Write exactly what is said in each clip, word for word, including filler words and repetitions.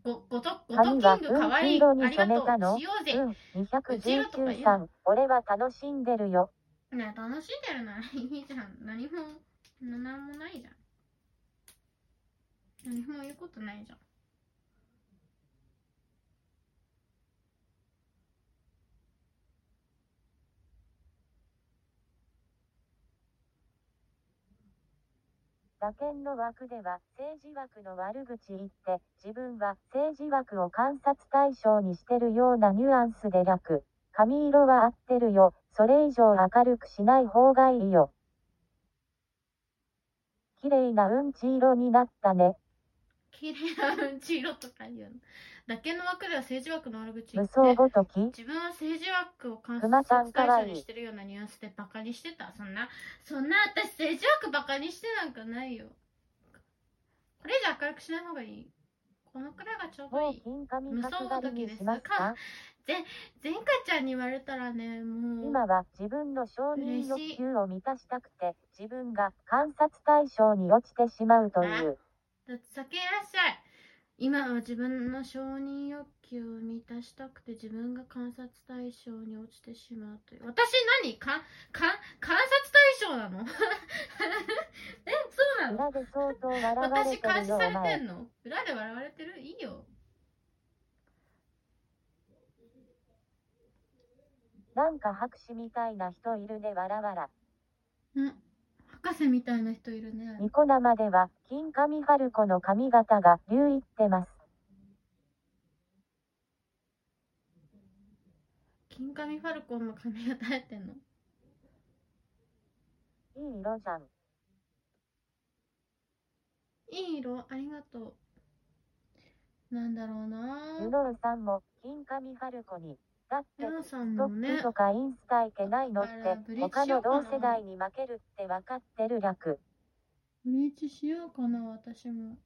ご、ごと、ごとキングかわいい。ありがとう。しようぜ。 うん、にひゃくじゅうきゅうさん。俺は楽しんでるよ。 ね、楽しんでるならいいじゃん。何も、何もないじゃん。何も言うことないじゃん。 打鍵の枠では政治枠の悪口言って自分は政治枠を観察対象にしてるようなニュアンスで略。髪色は合ってるよ。それ以上明るくしない方がいいよ。綺麗なうんち色になったね。 綺麗なうんち色とか言うの。打鍵の枠では政治枠の悪口言って無双ごとき自分は政治枠を観熊さん察対かわいい象にしてるようなニュアンスでバカにしてた。そんな、そんな私政治枠バカにしてなんかないよ。これ以上明るくしない方がいい。このくらいがちょうどいい。無双ごときですか。ぜ、前回ちゃんに言われたらね、もう今は自分の承認欲求を満たしたくて自分が観察対象に落ちてしまうという。 だって先いらっしゃい。今は自分の承認欲求を満たしたくて自分が観察対象に落ちてしまうという。私何かか観察対象なのえ、そうなの？ 裏で相当笑われてるよ。 私監視されてんの？裏で笑われてる？いいよ。 なんか博士みたいな人いるね、わらわら。 ん、博士みたいな人いるね。 ニコ生では金上春子の髪型が流行ってます。 金上ファルコンの髪型やってんの？ いい色じゃん。 いい色、ありがとう。なんだろうな。 ルノーさんも金上春子に。だってルノーさんストもねップとかインスタいけないのって他の同世代に負けるって分かってる略。 ブリーチしようかな、私も。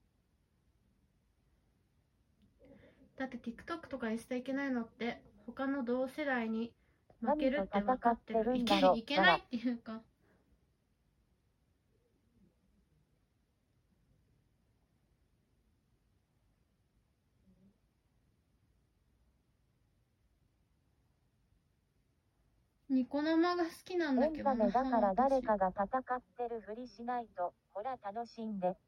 だって TikTok とかインスタいけないのって他の同世代に負けるって分かってる。いけ、いけないっていうか。ニコ生が好きなんだけどな。 エンタメだから誰かが戦ってるふりしないと、ほら楽しんで。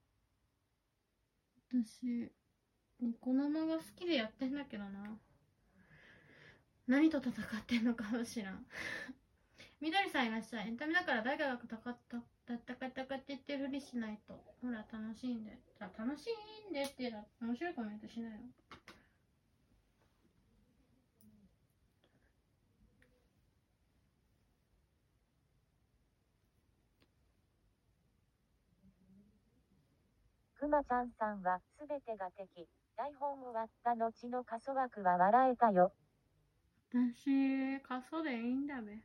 私、ニコ生が好きでやってんだけどな。何と戦ってんのかもしらん。みどりさんいらっしゃい。エンタメだから誰かが戦った、戦ったかって言ってるふりしないと。ほら楽しんで。じゃあ楽しんでって言うの面白いコメントしないの。 くまちゃんさんはすべてが敵。台本終わった後の過疎枠は笑えたよ。 私、過疎でいいんだべ。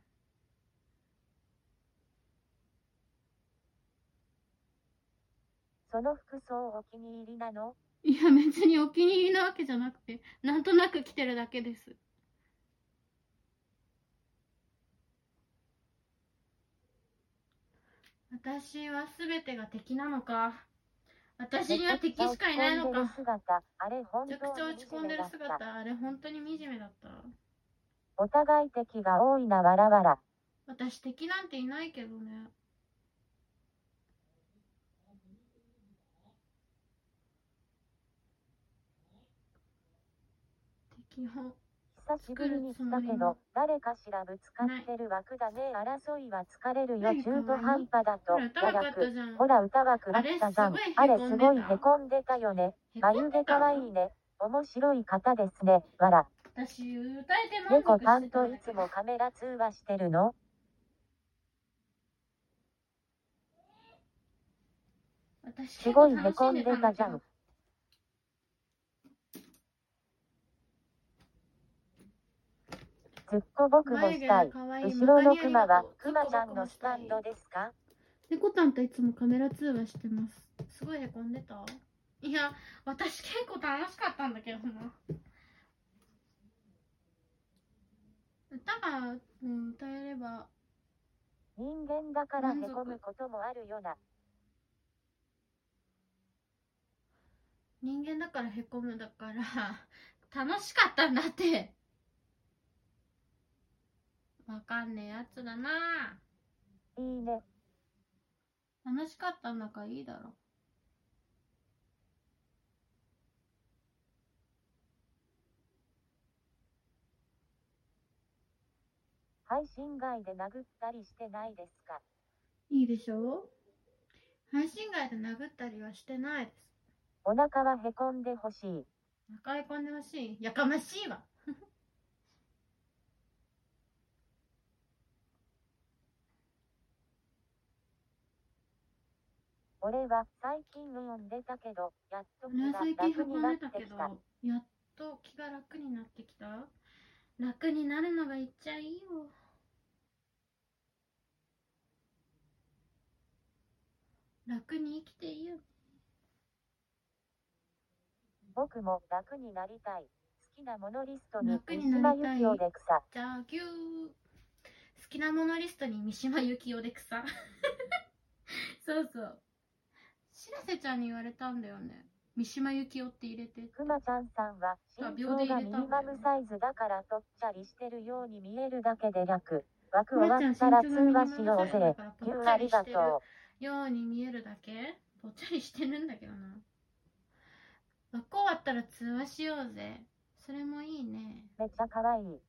その服装お気に入りなの？ いや別にお気に入りなわけじゃなくて、なんとなく着てるだけです。私は全てが敵なのか。私には敵しかいないのか。めちゃくちゃ落ち込んでる姿、あれ本当に惨めだった。 お互い敵が多いな、わらわら。 私敵なんていないけどね。敵を久しぶりに来たけど、誰かしらぶつかってる枠だね。争いは疲れるよ。中途半端だと。やらく。ほら、歌枠あったじゃん。あれすごいへこんでたよね。眉毛かわいいね。面白い方ですね。わら。 私、歌えて満足してた。 猫さんといつもカメラ通話してるの？すごいへこんでたじゃん。ずっと僕もしたい。後ろのクマはクマちゃんのスタンドですか？ 猫たんといつもカメラ通話してます。すごいへこんでた？いや、私結構楽しかったんだけどな。歌が、うん、歌えれば。 人間だからへこむこともあるよな。 人間だからへこむだから楽しかったんだって。わかんねえやつだな。 いいね。 楽しかったんだからいいだろ。 配信外で殴ったりしてないですか？ いいでしょ。配信外で殴ったりはしてないです。 お腹はへこんでほしい。 お腹へこんでほしい。やかましいわ。 俺は最近読んでたけど、やっと気が俺は最近楽になってきた。 やっと気が楽になってきた。楽になるのがいっちゃいいよ。楽に生きていいよ。 僕も楽になりたい。好きなものリストに三島由紀夫で草。 じゃあぎゅー。好きなものリストに三島由紀夫で草。そうそう。しらせちゃんに言われたんだよね。三島由紀夫って入れて。 くまちゃんさんは身長がミニマムサイズだからとっちゃりしてるように見えるだけで楽。枠終わったら通話しようぜ。ぎゅうありがとう。 ように見えるだけぽっちゃりしてるんだけどな。枠終わったら通話しようぜ。それもいいね。 めっちゃかわいい。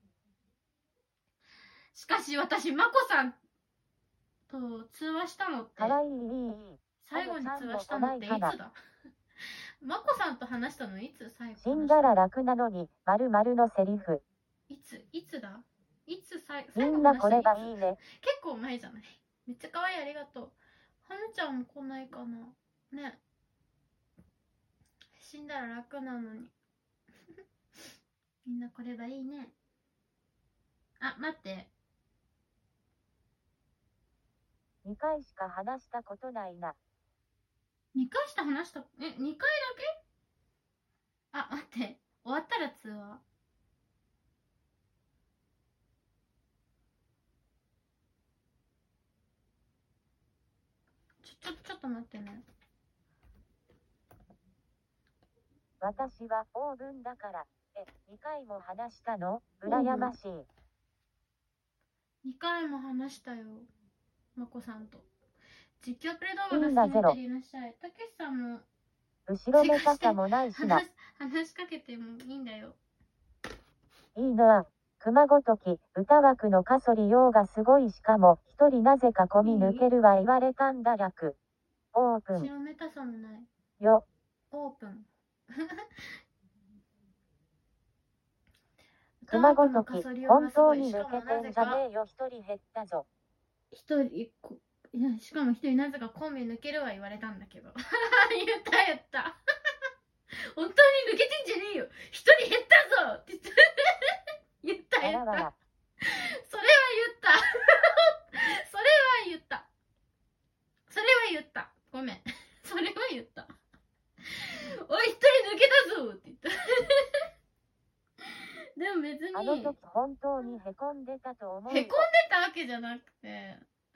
しかし私、まこさんと通話したのって。 かわいい。 最後に通話したのっていつだ？まこさんと話したのいつ？最後。 死んだら楽なのに、まるまるのセリフ。 いついつだいつ最後。 みんなこれがいいね。 結構前じゃない？めっちゃかわいい、ありがとう。はむちゃんも来ないかなね。死んだら楽なのに。みんなこれがいいね。あ、待って。 にかいしか話したことないな。 にかいしか話した、え、にかいだけ？あ、待って。終わったら通話。ちょ、ちょ、ちょっと待ってね。 私はオーブンだから。え、にかいも話したの？羨ましい。 にかいも話したよ。まこさんと。実況プレ動画が好きな人いらっしゃい。たけしさんも。 後ろめたさもないしな。 話、話しかけてもいいんだよ。 いいな。熊ごとき、歌枠のかそりようがすごいしかも、一人なぜか込み抜けるは言われたんだ略。オープン。 後ろめたさもない。 よ。 オープン。 熊ごとき、本当に抜けてんじゃねえよ、一人減ったぞ。 一人、いや、しかも一人なぜかコンビ抜けるは言われたんだけど。言った言った。本当に抜けてんじゃねえよ、一人減ったぞって言った。言った言った。それは言った。それは言った。それは言った。ごめん。それは言った。おい、一人抜けたぞって言った。でも別に。 あの時本当にへこんでたと思う。 へこんでたわけじゃなくて。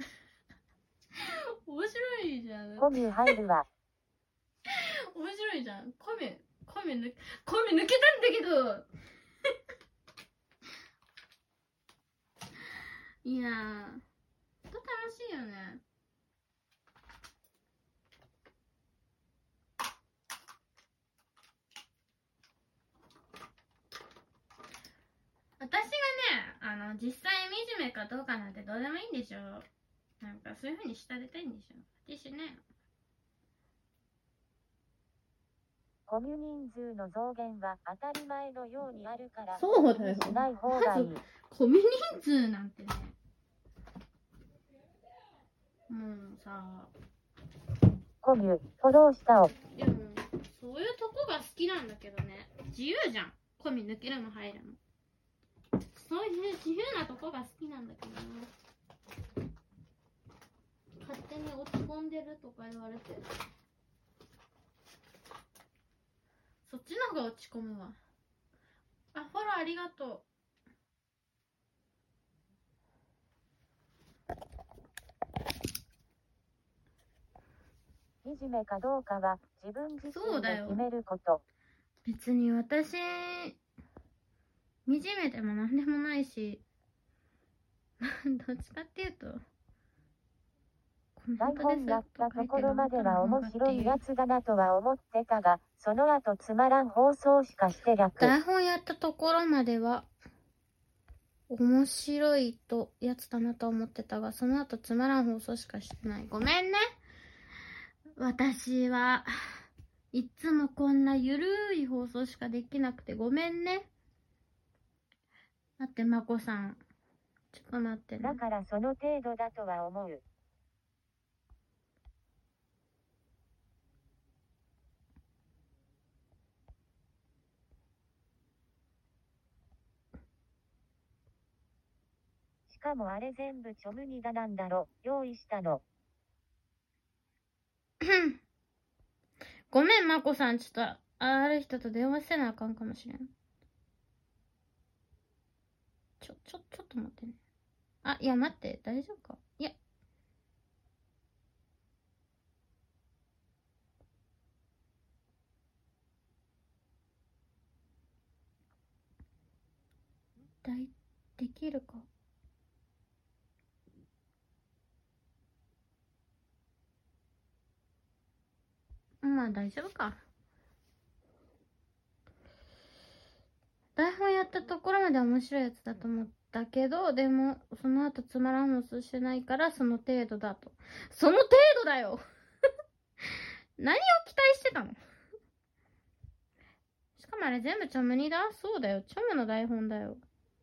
面白いじゃん。 コミュ入るわ。 面白いじゃん。コミュ、コミュ抜、コミュ抜けたんだけど。いやー、と楽しいよね。私がね、あの、実際惨めかどうかなんてどうでもいいんでしょ。なんかそういう風に慕われたいんでしょ。私ね。 コミュ人数の増減は当たり前のようにあるから、 そうだよ。 しない方がいい。 コミュ人数なんてね。もうさ。 コミュ、フォローしたお。 でも、そういうとこが好きなんだけどね。自由じゃん。コミ抜けるも入るも。そういう自由なとこが好きなんだけどね。勝手に落ち込んでるとか言われて。そっちの方が落ち込むわ。あ、フォローありがとう。 いじめかどうかは自分自身で決めること。 別に私、惨めでもなんでもないし、どっちかっていうと、 台本やったところまでは面白いやつだなとは思ってたが、その後つまらん放送しかして略。 台本やったところまでは、面白いとやつだなと思ってたが、その後つまらん放送しかしてない。ごめんね。私はいつもこんなゆるい放送しかできなくてごめんね。待って、まこさん。ちょっと待ってね。 だからその程度だとは思う。しかもあれ全部チョムニダなんだろ、用意したの。 ごめん、まこさん。ちょっと、ある人と電話せなあかんかもしれん。ちょ、ちょ、ちょっと待ってね。あ、いや、待って。大丈夫か？いや。だい、できるか？まあ、大丈夫か。台本やったところまで面白いやつだと思ったけど、でも、その後つまらん放送してないから、その程度だと。その程度だよ何を期待してたの？しかもあれ全部チョムニだ？そうだよ。チョムの台本だよ。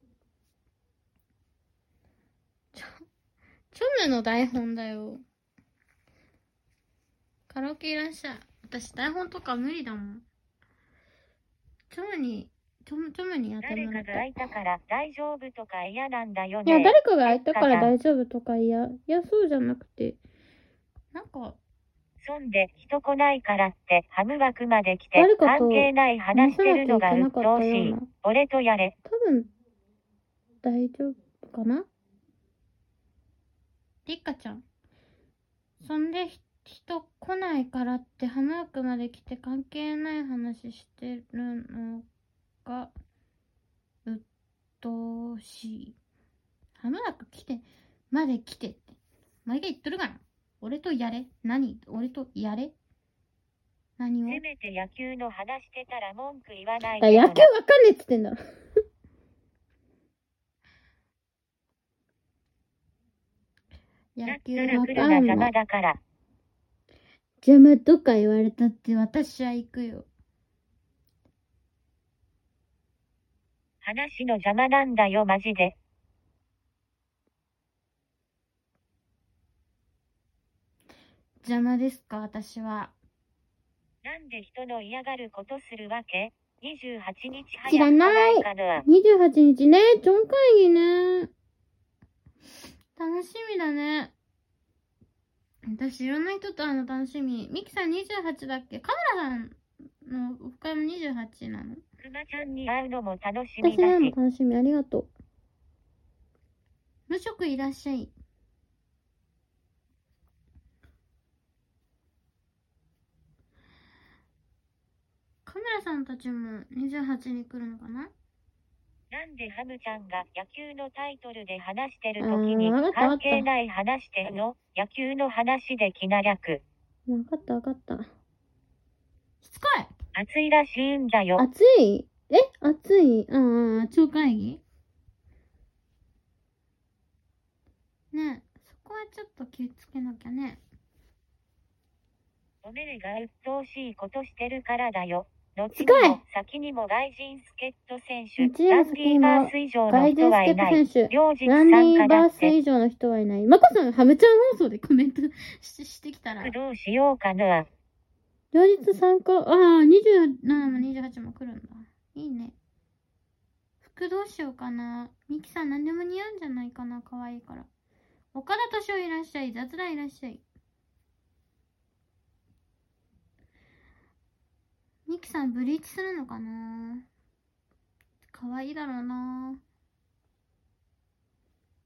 チョ、チョムの台本だよ。カラオケいらっしゃい。私台本とか無理だもん。チョムに、チョム、チョムにやってもらいたい。 誰かが空いたから大丈夫とか嫌なんだよね。 いや、誰かが空いたから大丈夫とか嫌。いや、そうじゃなくて。なんか、 そんで人来ないからってハム枠まで来て関係ない話してるのが鬱陶しい。俺とやれ。 多分大丈夫かな。りっかちゃん。そんで人来ないからってハム枠まで来て関係ない話してるのが鬱陶しい。ハム枠来てまで来てって毎回言っとるかな。俺とやれ。何？俺とやれ。何を？ せめて野球の話してたら文句言わないで。野球わかんねえっつってんだろ。野球わかんない。邪魔だから。邪魔とか言われたって私は行くよ。 話の邪魔なんだよマジで。 邪魔ですか私は。 なんで人の嫌がることするわけ？にじゅうはちにち早く知らない。にじゅうはちにちね、チョン会議ね。楽しみだね。私いろんな人と会うの楽しみ。ミキさんにじゅうはちだっけ？カメラさんのオフ会もにじゅうはちなの？ くまちゃんに会うのも楽しみだし。 私会うの楽しみ。ありがとう。無職いらっしゃい。カメラさんたちもにじゅうはちに来るのかな？ なんでハムちゃんが野球のタイトルで話してるときに関係ない話してんの？野球の話できな略。 わかったわかった。しつこい。 暑いらしいんだよ。 暑い？え？暑い？うんうん、超会議？ねえ、そこはちょっと気をつけなきゃね。 おめえが鬱陶しいことしてるからだよ。後にも先にも外人助っ人選手、ランディーバース以上の人はいない。両日参加だって。 ランディーバース以上の人はいない。マコさん、ハムちゃん放送でコメント し, してきたら。 どうしようかな。 両日参加、ああ、にじゅうななもにじゅうはちも来るんだ。いいね。服どうしようかな。ミキさん何でも似合うんじゃないかな。可愛いから。岡田敏夫いらっしゃい。雑談いらっしゃい。ミキさんブリーチするのかな。可愛いだろうな。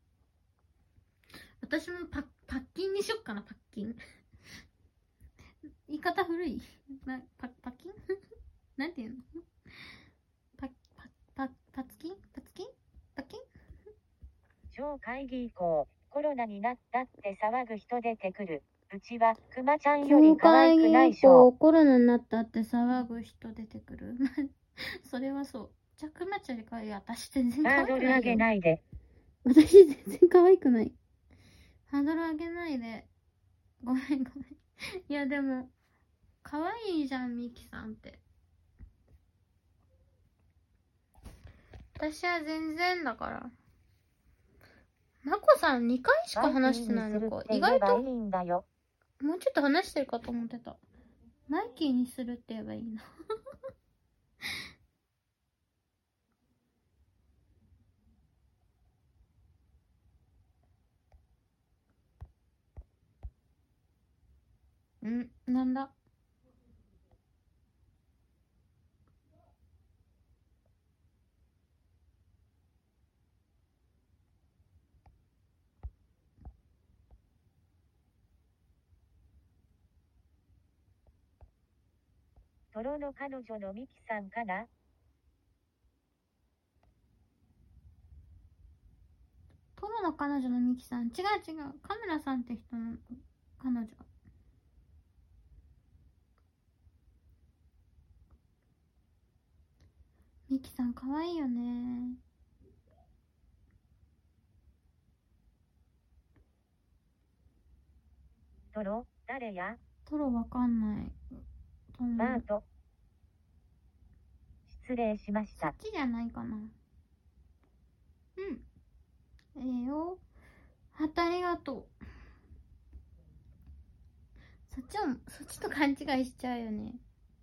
私もパッ、パッキンにしよっかな、パッキン。 言い方古い。な、パ、パキンなんていうの？パ、パ、パ、パツキンパツキンパキン超会議以降、コロナになったって騒ぐ人出てくる。うちは、くまちゃんより可愛くないしょ。 コロナになったって騒ぐ人出てくる。それはそう。じゃあ、くまちゃんより可愛い。私全然可愛くないよ。 ハードル上げないで。 私全然可愛くない。ハードル上げないで。ごめんごめん。いや、でも、可愛いじゃん、ミキさんって。私は全然だから。まこさんにかいしか話してないのか。意外と、もうちょっと話してるかと思ってた。マイキーにするって言えばいいな。ん、なんだ。 トロの彼女のミキさんかな？ トロの彼女のミキさん。違う違う。カメラさんって人の彼女。ミキさん可愛いよね。 トロ、誰や？ トロわかんない。 マート。失礼しました。 そっちじゃないかな。うん。ええよ。はたありがとう。そっちを、そっちと勘違いしちゃうよね。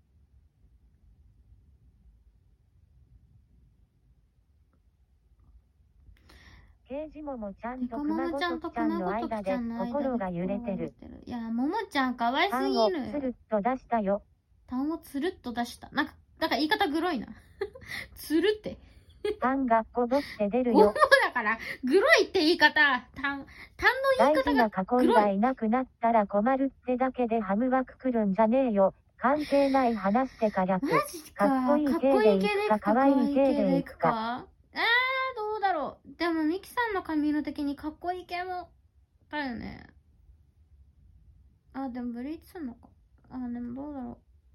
刑事ももちゃんと熊本ちゃんの間で心が揺れてる。 いや、ももちゃん可愛すぎる。 単をつるっと出したよ。 単をつるっと出した。なんか、だから言い方グロいな。つるって。 単がこぼして出るももよ。 だから、グロいって言い方。単、単の言い方が大事な囲いがいなくなったら困るってだけでハムはくくるんじゃねえよ。関係ない話してか略。 マジか。 かっこいい系でいくか、かわいい系でいくか。 あー、どうだろう。でも、ミキさんの髪色的にかっこいい系も、だよね。あ、でもブリーチすんのか。あ、でもどうだろ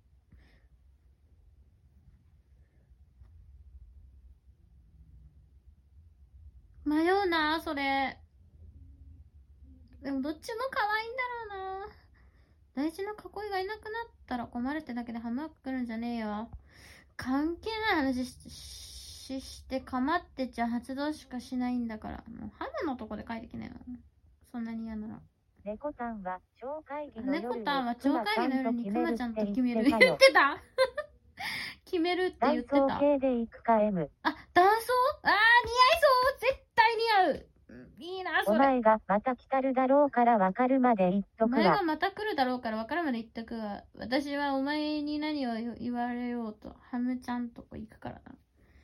う。迷うな、それ。でもどっちも可愛いんだろうな。大事な囲いがいなくなったら困るってだけでハムはくくるんじゃねえよ。関係ない話し、し、してかまってちゃ発動しかしないんだから。もうハムのとこで書いてきなよ。そんなに嫌なら。 猫タンは超会議の夜に猫タンは超会議の夜にクマちゃんと決める。言ってた決めるって言ってた。 男装系でいくか M。 あ、男装？あー、似合いそう絶対似合う。いいな、それ。 お前がまた来たるだろうから分かるまで言っとくわ。 お前がまた来るだろうから分かるまで言っとくわ。私はお前に何を言われようと、ハムちゃんとこ行くからな。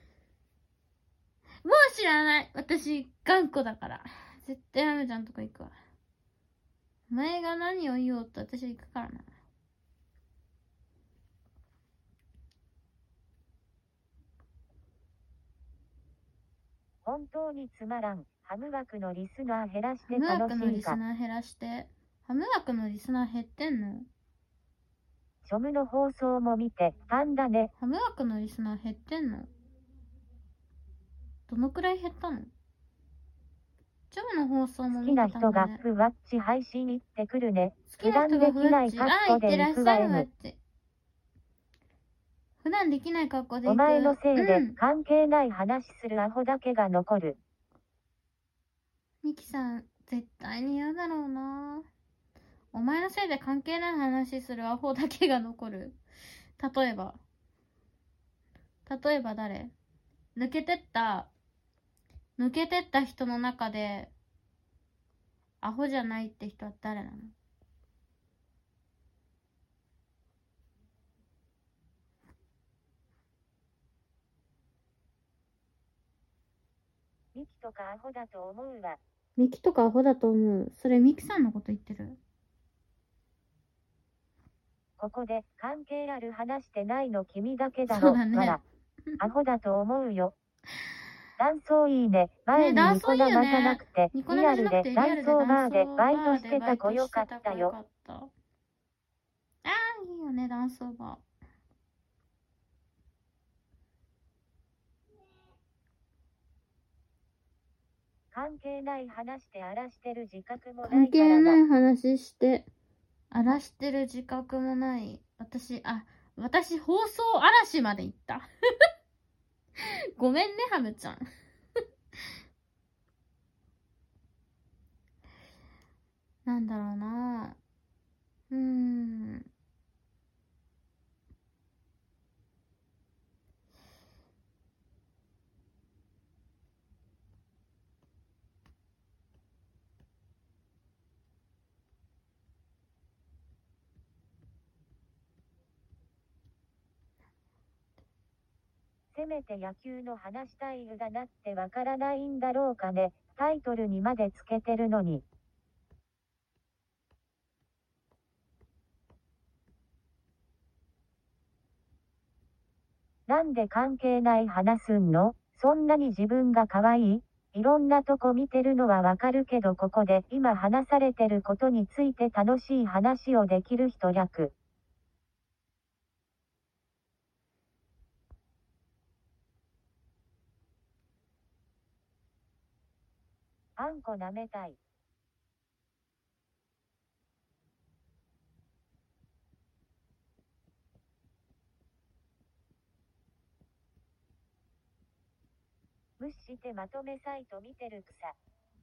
もう知らない。私、頑固だから。絶対ハムちゃんとこ行くわ。お前が何を言おうと私は行くからな。 本当につまらん。ハム枠のリスナー減らして楽しいか。 ハム枠のリスナー減らして。ハム枠のリスナー減ってんの？ ショムの放送も見て、たんだね。 ハム枠のリスナー減ってんの？どのくらい減ったの？ジョムの放送も見てたんだね。 好きな人がふわっち配信行ってくるね。 好きな人がふわっち、あ、行ってらっしゃいわって。普段できない格好で行く。 お前のせいで関係ない話するアホだけが残る。 うん、ミキさん、絶対に嫌だろうな。お前のせいで関係ない話するアホだけが残る。例えば。例えば誰？抜けてった、抜けてった人の中で、アホじゃないって人は誰なの？ ミキとかアホだと思うわ。 ミキとかアホだと思う。それミキさんのこと言ってる？ ここで関係ある話してないの君だけだろ。 そうだねわら。アホだと思うよ。ダンソーいいね。前にねニコ生じゃなくて、 ニコリアルでダンソーバーでバイトしてた子よかったよ。 ああ、いいよね、ダンソーバー。 関係ない話して荒らしてる自覚もない関からな。 係ない話して荒らしてる自覚もない。私、あ、私放送嵐まで行った。ごめんね、ハムちゃん。なんだろうな。うーん。 せめて野球の話したいだなってわからないんだろうかね。タイトルにまでつけてるのに。なんで関係ない話すんの？そんなに自分が可愛い？いろんなとこ見てるのはわかるけどここで今話されてることについて楽しい話をできる人略。あんこ舐めたい。無視してまとめサイト見てる草。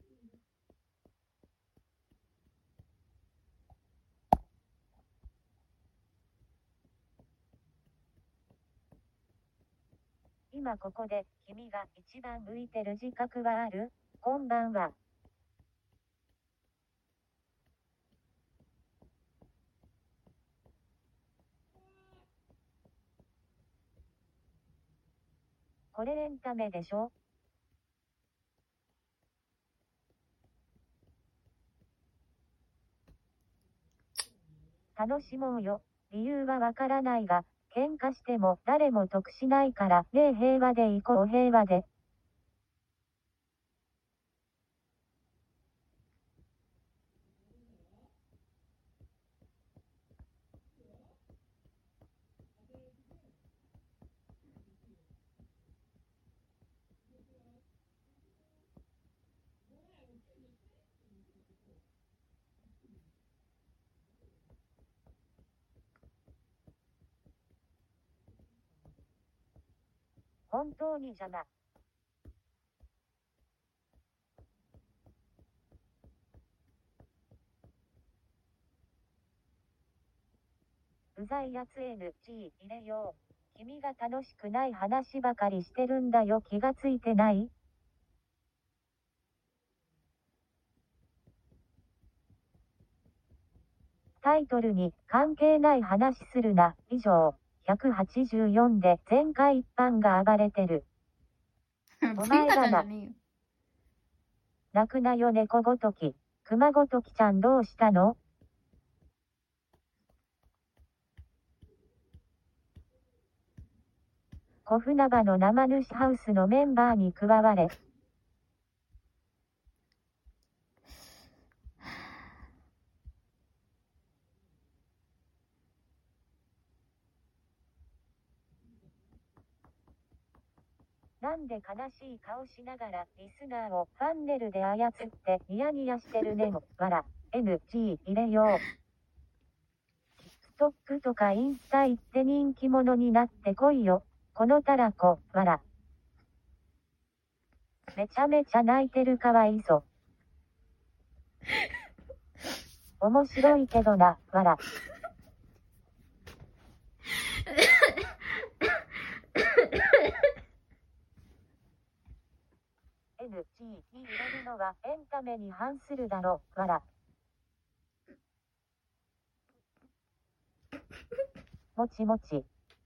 今ここで君が一番向いてる自覚はある？こんばんは。これエンタメでしょ？楽しもうよ。理由はわからないが、喧嘩しても誰も得しないから、ねえ平和でいこう平和で。本当に邪魔。うざいやつ エヌジー 入れよう。君が楽しくない話ばかりしてるんだよ。気がついてない？タイトルに関係ない話するな。以上。ひゃくはちじゅうよんで全会一般が暴れてる。お前がな。泣くなよ猫ごとき。熊ごときちゃんどうしたの？小船場の生主ハウスのメンバーに加われ。なんで悲しい顔しながらリスナーをファンネルで操ってニヤニヤしてるねも。わら。エヌジー 入れよう。TikTok とかインスタ行って人気者になってこいよ。このたらこ。わら。めちゃめちゃ泣いてるかわいそ。面白いけどな。わら。エヌジー に入れるのはエンタメに反するだろ。わら。もちもち。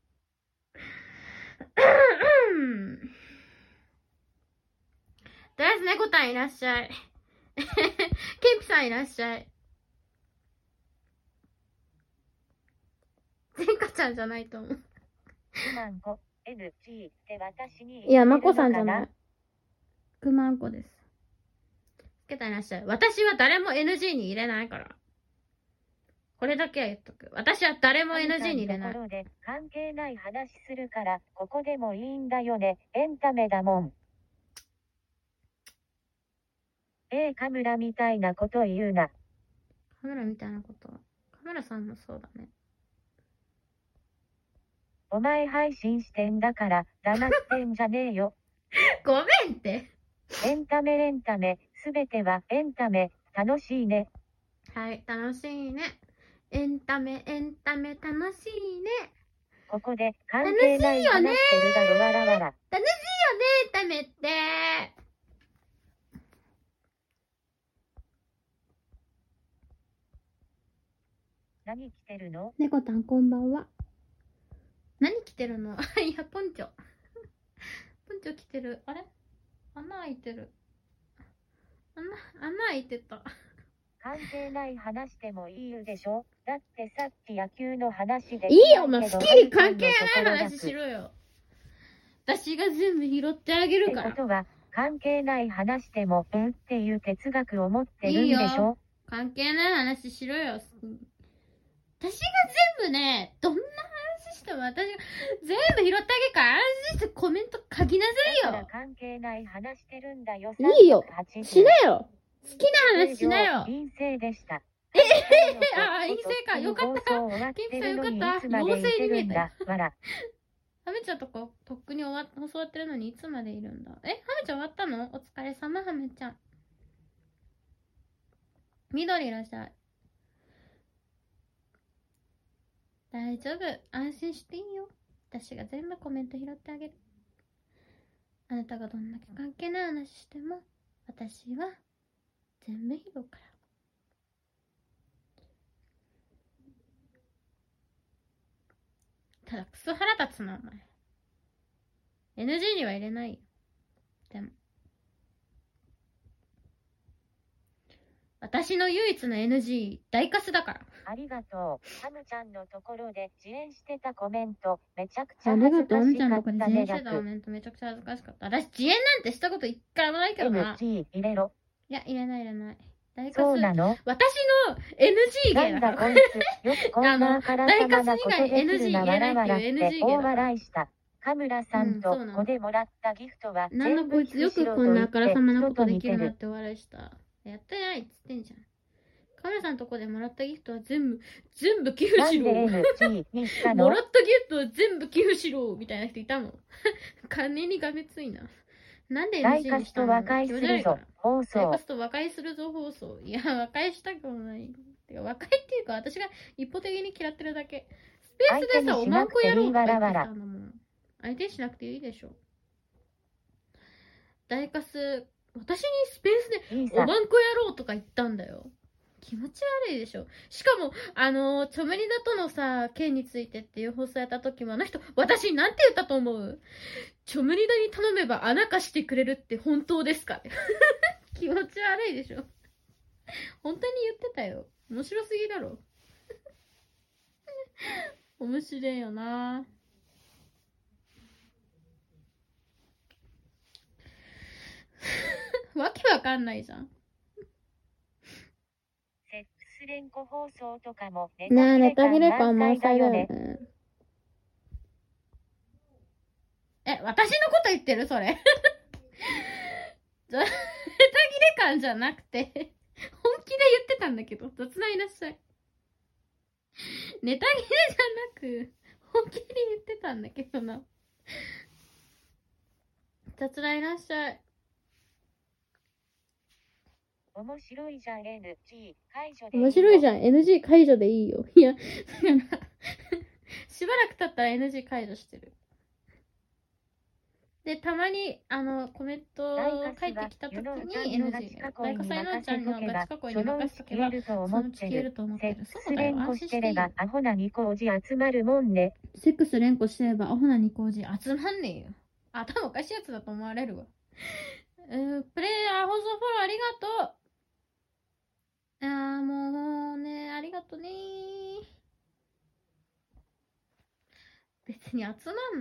とりあえず猫たんいらっしゃい。ケンピさんいらっしゃい。 天下ちゃんじゃないと思う。 くまんこ エヌジー って私にいや、まこさんじゃない。くまんこです。つけたいらっしゃい。私は誰も エヌジー に入れないから。これだけは言っとく。私は誰も エヌジー に入れない。 ところで関係ない話するから、ここでもいいんだよね。エンタメだもん。えー、カムラみたいなこと言うな。 カメラみたいなこと。カメラさんもそうだね。 お前配信してんだから黙ってんじゃねえよ。 ごめんって。 エンタメエンタメ、すべてはエンタメ、楽しいね。 はい、楽しいね。エンタメエンタメ楽しいね。 ここで関係ない話してるだろわらわら。 楽しいよね、エンタメって。 何着てるの？ 猫たんこんばんは。何着てるの？いや、ポンチョ。ポンチョ着てる。あれ？穴開いてる。穴、穴開いてた。 関係ない話でもいいでしょ？だってさっき野球の話で。 いいよ、お前好きに関係ない話しろよ。私が全部拾ってあげるから。 ってことは、関係ない話でも、うんっていう哲学を持ってるんでしょ？いいよ、 関係ない話しろよ。私が全部ね、どんな話しても私が全部拾ってあげるから安心してコメント書きなさいよ。 関係ない話してるんだよ。 いいよ。しなよ。好きな話しなよ。 陰性でした。 ええー、あ、陰性か。よかった。ケンピさんよかった。陽性に見えた。ハメちゃんとこ、とっくに終わ教わってるのにいつまでいるんだ。え、ハメちゃん終わったの？お疲れ様、ハメちゃん。緑いらっしゃい。大丈夫。安心していいよ。私が全部コメント拾ってあげる。あなたがどんだけ関係ない話しても、私は全部拾うから。ただクソ腹立つな、お前。エヌジー には入れないよ。でも。私の唯一の エヌジー、大カスだから。 ありがとう。ハムちゃんのところで自演してたコメント、めちゃくちゃ恥ずかしかったね。ありがとう。ハムちゃんのところで自演してたコメント、めちゃくちゃ恥ずかしかった。私、自演なんてしたこと一回もないけどな。 エヌジー 入れろ。 いや、入れない入れない。大カス。 そうなの？ 私の エヌジー 芸だから。 なんだこいつ、よくこんなからさまなことできるなわらわらって大笑いした。カムラさんとこでもらったギフトはなんだこいつよくこんなあからさまなことできるなって笑いした。やってないっつってんじゃん。カムラさんとこでもらったギフトは全部、全部寄付しろ。もらったギフトは全部寄付しろみたいな人いたもん。金にがめついな。なんで エヌジー にしたの？ 大カスと和解するぞ、放送。 大カスと和解するぞ、放送。いや、和解したくもない。てか和解っていうか、私が一方的に嫌ってるだけ。スペースでさ、おまんこやろうとか言ってたんだもん。相手にしなくていいでしょ。大カス、私にスペースでおまんこやろうとか言ったんだよ。気持ち悪いでしょ。しかも、あの、チョムリダとのさ、件についてっていう放送やった時も、あの人、私になんて言ったと思う？チョムリダに頼めば穴貸してくれるって本当ですか？気持ち悪いでしょ。本当に言ってたよ。面白すぎだろ。面白いよな。わけわかんないじゃん。 セックス連呼放送とかもねえ、ネタ切れ感満載だよね。え、私のこと言ってるそれ。ネタ切れ感じゃなくて、本気で言ってたんだけど、雑談いらっしゃい。ネタ切れじゃなく、本気で言ってたんだけどな。雑談いらっしゃい。 面白いじゃん エヌジー 解除でいいよ。 面白いじゃん エヌジー 解除でいいよ。いや、だからしばらく経ったら エヌジー 解除してる。で、たまに、あの、コメントを書いてきたときに エヌジー で。大火災のちゃんのガチ囲いに任せとけば、そのうち消えると思ってる。そうだよ、安心していいよ。 アホなニコージ集まるもんね。 セックス連呼してれば、アホなニコージ集まんねえよ。頭おかしいやつだと思われるわ。えー、プレイヤー放送フォローありがとう。あーもうね、ありがとねー。 別に集まん